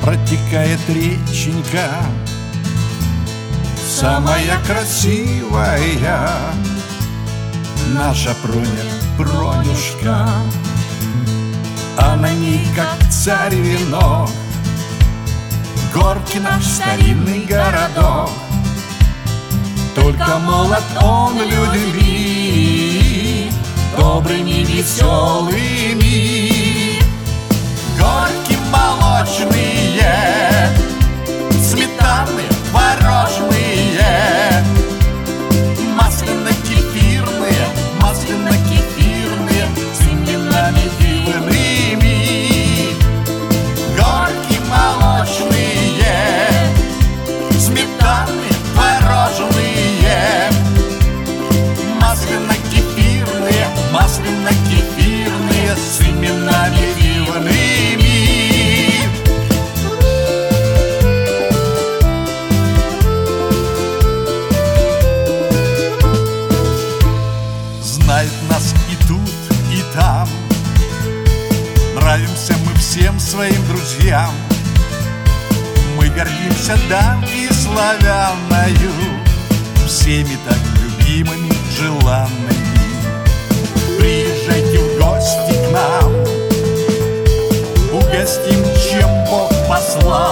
протекает реченька, самая красивая наша Пронюшка. А на ней, как царь венок, горки наш старинный городок. Только молод он людьми добрыми, веселыми. Горки молочные, сметаны творожные, масляно-кефирные, с именами дивными. Горки молочные, сметаны творожные, масляно-кефирные, с именами дивными. Знают нас и тут, и там, нравимся мы всем своим друзьям. Мы гордимся дамой славяною, всеми так любимыми, желанными. Приезжайте в гости к нам, угостим, чем Бог послал.